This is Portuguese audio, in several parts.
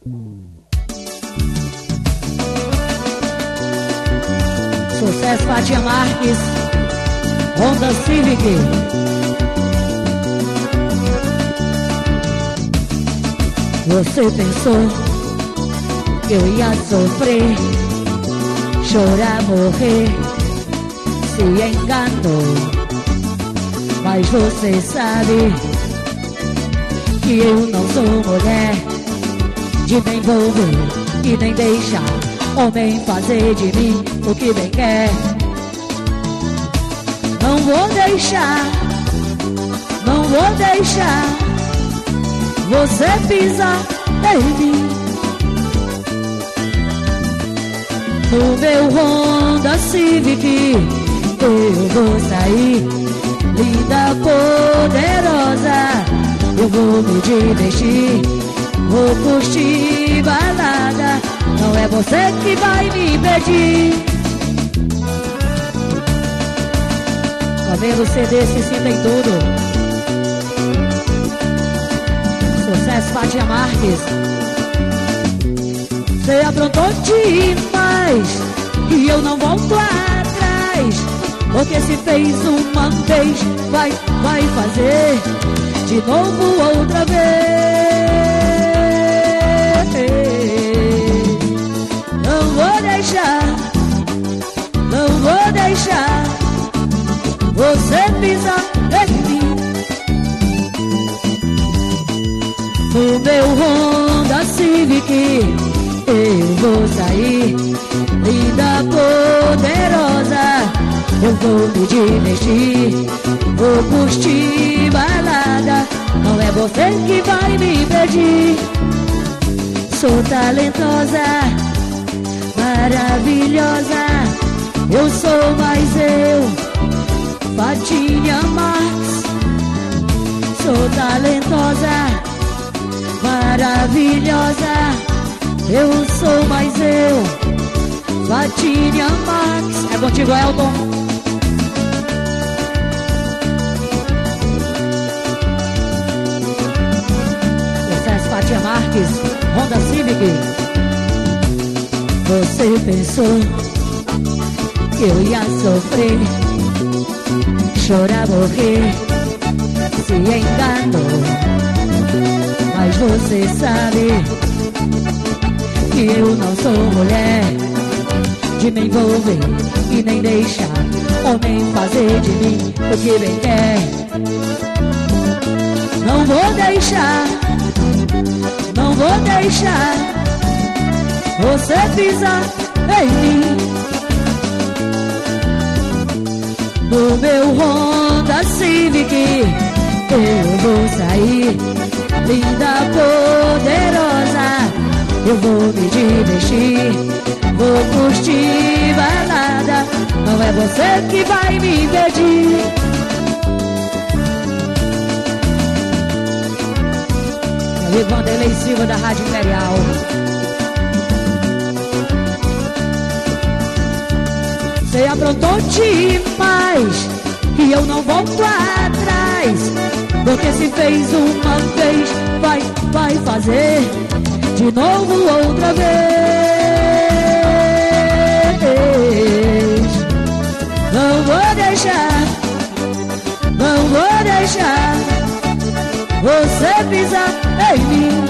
Sucesso, Fatia Marques, Honda Civic. Você pensou que eu ia sofrer, chorar, morrer, se enganou. Mas você sabe que eu não sou mulher de me envolver e nem deixar homem fazer de mim o que bem quer. Não vou deixar, não vou deixar você pisar em mim. No meu Honda Civic eu vou sair, linda, poderosa. Eu vou me divertir, vou curtir balada. Não é você que vai me impedir. Comendo CD, se sinta em tudo. Sucesso, Fatia Marques. Você aprontou demais e eu não volto atrás. Porque se fez uma vez, vai fazer de novo outra vez. Não vou deixar, não vou deixar você pisar em mim. No meu Honda Civic eu vou sair, linda, poderosa. Eu vou me divertir, vou curtir balada. Não é você que vai me impedir. Sou talentosa, maravilhosa. Eu sou mais eu, Fatinha Marques. Sou talentosa, maravilhosa. Eu sou mais eu, Fatinha Marques. É contigo, Elton. Fatia Marques, Honda Civic. Você pensou que eu ia sofrer, chorar, morrer, se enganou. Mas você sabe que eu não sou mulher de me envolver e nem deixar homem fazer de mim o que bem quer. Não vou deixar, não vou deixar você pisar em mim. No meu Honda Civic eu vou sair, linda, poderosa. Eu vou me divertir, vou curtir balada. Não é você que vai me impedir. E Vanderlei Silva da Rádio Imperial. Você aprontou demais e eu não volto atrás. Porque se fez uma vez, vai fazer de novo outra vez. Não vou deixar, não vou deixar você pisar em mim.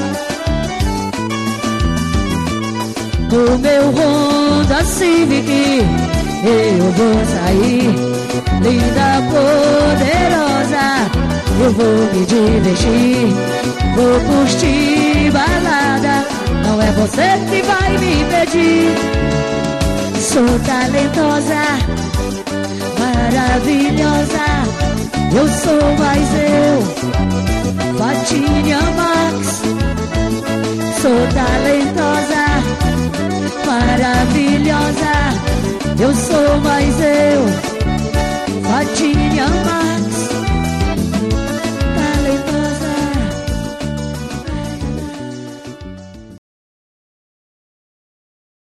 No meu Honda Civic eu vou sair, linda, poderosa. Eu vou me divertir, vou curtir balada. Não é você que vai me impedir. Sou talentosa, maravilhosa. Eu sou mais eu, Fatinha Marques. Sou talentosa, maravilhosa. Eu sou mais eu, Fatinha Marques.